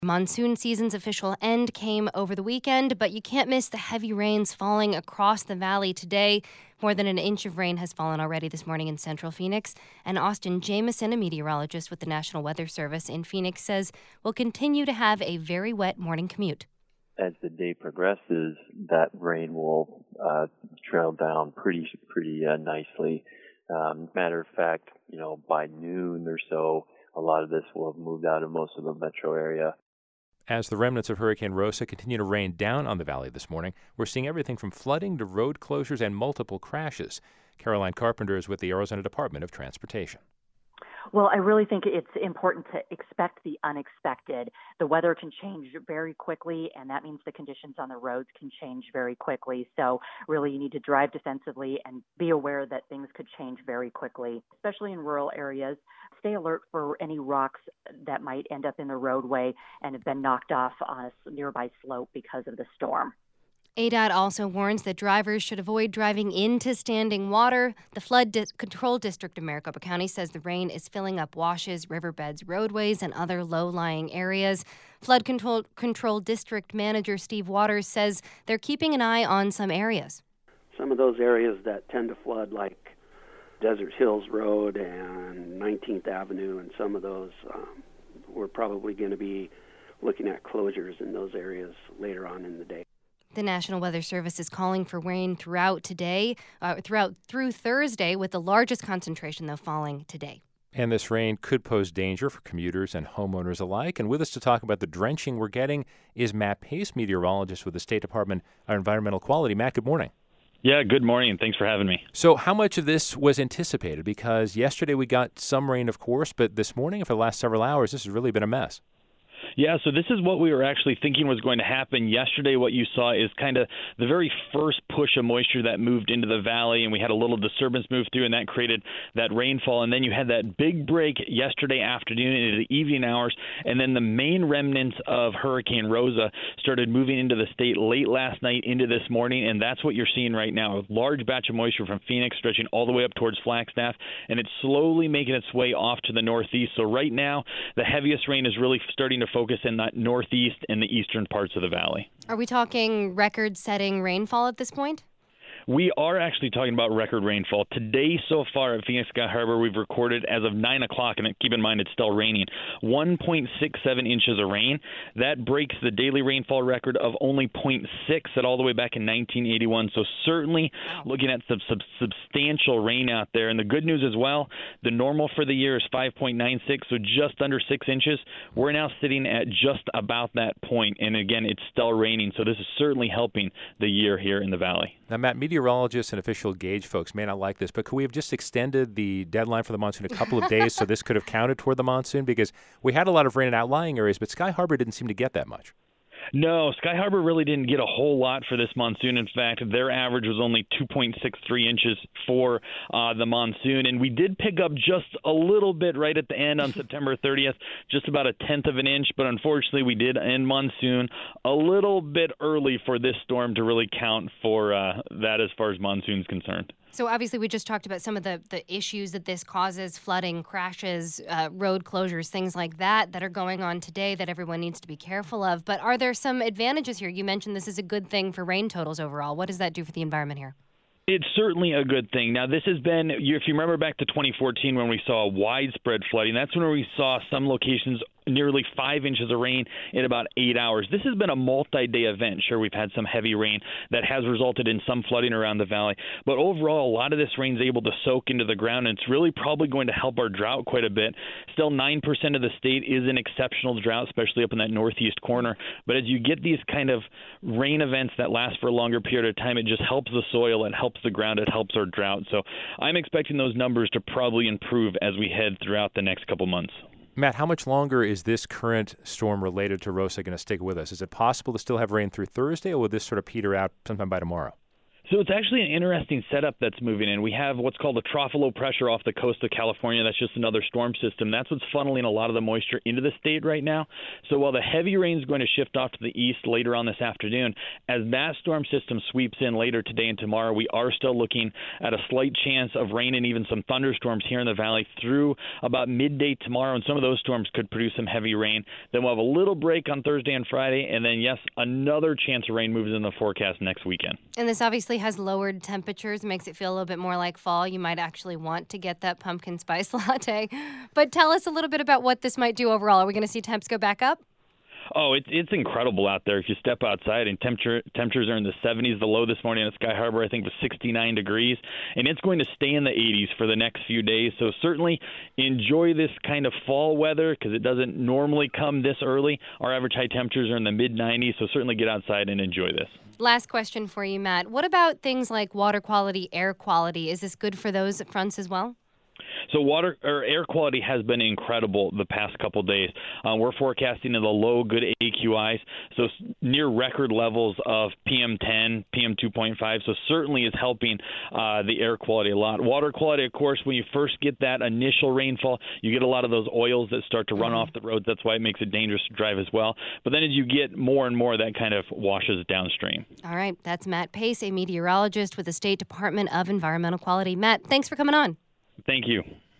Monsoon season's official end came over the weekend, but you can't miss the heavy rains falling across the valley today. More than an inch of rain has fallen already this morning in central Phoenix. And Austin Jameson, a meteorologist with the National Weather Service in Phoenix, says we'll continue to have a very wet morning commute. As the day progresses, that rain will trail down pretty nicely. Matter of fact, by noon or so, a lot of this will have moved out of most of the metro area. As the remnants of Hurricane Rosa continue to rain down on the valley this morning, we're seeing everything from flooding to road closures and multiple crashes. Caroline Carpenter is with the Arizona Department of Transportation. Well, I really think it's important to expect the unexpected. The weather can change very quickly, and that means the conditions on the roads can change very quickly. So really, you need to drive defensively and be aware that things could change very quickly, especially in rural areas. Stay alert for any rocks that might end up in the roadway and have been knocked off on a nearby slope because of the storm. ADOT also warns that drivers should avoid driving into standing water. The Flood Control District of Maricopa County says the rain is filling up washes, riverbeds, roadways, and other low-lying areas. Flood Control District Manager Steve Waters says they're keeping an eye on some areas. Some of those areas that tend to flood, like Desert Hills Road and 19th Avenue, and some of those, we're probably going to be looking at closures in those areas later on in the day. The National Weather Service is calling for rain throughout today, through Thursday, with the largest concentration, though, falling today. And this rain could pose danger for commuters and homeowners alike. And with us to talk about the drenching we're getting is Matt Pace, meteorologist with the State Department of Environmental Quality. Matt, good morning. Yeah, good morning, and thanks for having me. So how much of this was anticipated? Because yesterday we got some rain, of course, but this morning, for the last several hours, this has really been a mess. Yeah, so this is what we were actually thinking was going to happen. Yesterday, what you saw is kind of the very first push of moisture that moved into the valley, and we had a little disturbance move through, and that created that rainfall. And then you had that big break yesterday afternoon into the evening hours, and then the main remnants of Hurricane Rosa started moving into the state late last night into this morning, and that's what you're seeing right now, a large batch of moisture from Phoenix stretching all the way up towards Flagstaff, and it's slowly making its way off to the northeast. So right now, the heaviest rain is really starting to focus in that northeast and the eastern parts of the valley. Are we talking record-setting rainfall at this point? We are actually talking about record rainfall. Today, so far at Phoenix Sky Harbor, we've recorded as of 9 o'clock, and keep in mind it's still raining, 1.67 inches of rain. That breaks the daily rainfall record of only 0.6 set all the way back in 1981. So certainly looking at some substantial rain out there. And the good news as well, the normal for the year is 5.96, so just under 6 inches. We're now sitting at just about that point. And again, it's still raining. So this is certainly helping the year here in the valley. Now, Matt, meteorologists and official gauge folks may not like this, but could we have just extended the deadline for the monsoon a couple of days so this could have counted toward the monsoon? Because we had a lot of rain in outlying areas, but Sky Harbor didn't seem to get that much. No, Sky Harbor really didn't get a whole lot for this monsoon. In fact, their average was only 2.63 inches for the monsoon. And we did pick up just a little bit right at the end on September 30th, just about a tenth of an inch. But unfortunately, we did end monsoon a little bit early for this storm to really count for that as far as monsoon's concerned. So obviously we just talked about some of the issues that this causes, flooding, crashes, road closures, things like that are going on today that everyone needs to be careful of. But are there some advantages here? You mentioned this is a good thing for rain totals overall. What does that do for the environment here? It's certainly a good thing. Now, this has been, if you remember back to 2014 when we saw widespread flooding, that's when we saw some locations nearly 5 inches of rain in about 8 hours. This has been a multi-day event. Sure, we've had some heavy rain that has resulted in some flooding around the valley, but overall, a lot of this rain is able to soak into the ground, and it's really probably going to help our drought quite a bit. Still, 9% of the state is an exceptional drought, especially up in that northeast corner, but as you get these kind of rain events that last for a longer period of time, it just helps the soil, it helps the ground, it helps our drought. So I'm expecting those numbers to probably improve as we head throughout the next couple months. Matt, how much longer is this current storm related to Rosa going to stick with us? Is it possible to still have rain through Thursday, or will this sort of peter out sometime by tomorrow? So it's actually an interesting setup that's moving in. We have what's called a trough of low pressure off the coast of California. That's just another storm system. That's what's funneling a lot of the moisture into the state right now. So while the heavy rain is going to shift off to the east later on this afternoon, as that storm system sweeps in later today and tomorrow, we are still looking at a slight chance of rain and even some thunderstorms here in the valley through about midday tomorrow, and some of those storms could produce some heavy rain. Then we'll have a little break on Thursday and Friday, and then, yes, another chance of rain moves in the forecast next weekend. And this obviously has lowered temperatures, makes it feel a little bit more like fall. You might actually want to get that pumpkin spice latte. But tell us a little bit about what this might do overall. Are we going to see temps go back up? Oh, it's incredible out there. If you step outside, and temperatures are in the 70s. The low this morning at Sky Harbor, I think, was 69 degrees, and it's going to stay in the 80s for the next few days. So certainly enjoy this kind of fall weather because it doesn't normally come this early. Our average high temperatures are in the mid-90s, so certainly get outside and enjoy this. Last question for you, Matt. What about things like water quality, air quality? Is this good for those fronts as well? So air quality has been incredible the past couple days. We're forecasting in the low good AQIs, so near record levels of PM10, PM2.5. So certainly is helping the air quality a lot. Water quality, of course, when you first get that initial rainfall, you get a lot of those oils that start to run off the roads. That's why it makes it dangerous to drive as well. But then as you get more and more, that kind of washes downstream. All right, that's Matt Pace, a meteorologist with the State Department of Environmental Quality. Matt, thanks for coming on. Thank you.